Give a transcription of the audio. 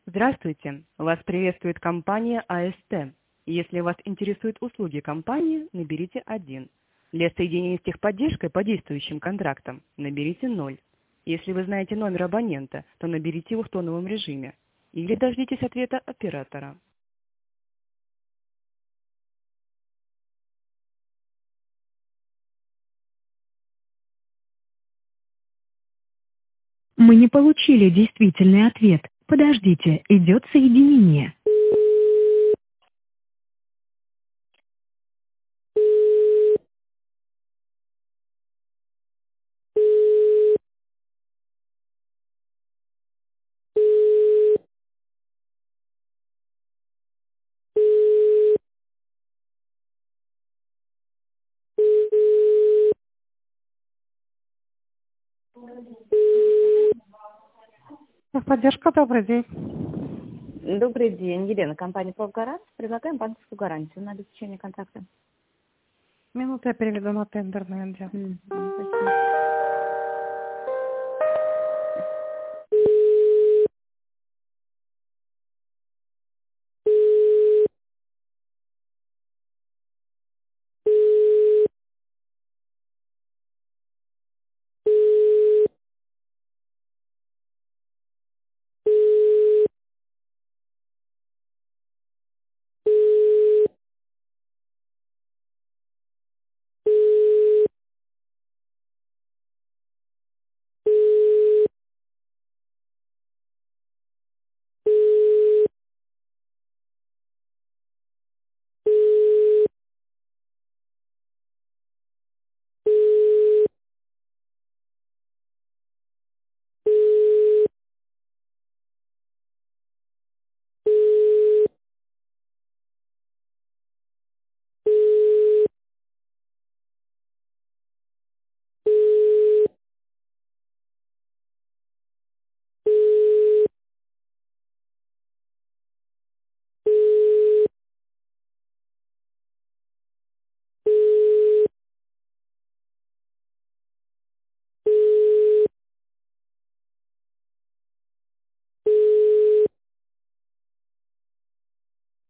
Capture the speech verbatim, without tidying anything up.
Здравствуйте! Вас приветствует компания АСТ. Если вас интересуют услуги компании, наберите один. Для соединения с техподдержкой по действующим контрактам наберите ноль. Если вы знаете номер абонента, то наберите его в тоновом режиме. Или дождитесь ответа оператора. Мы не получили действительный ответ. Подождите, идет соединение. Поддержка, добрый день. Добрый день, Елена, компания «Полгарант». Предлагаем банковскую гарантию на обеспечение контракта. Минуту я переведу на тендерный отдел. Мгм, спасибо.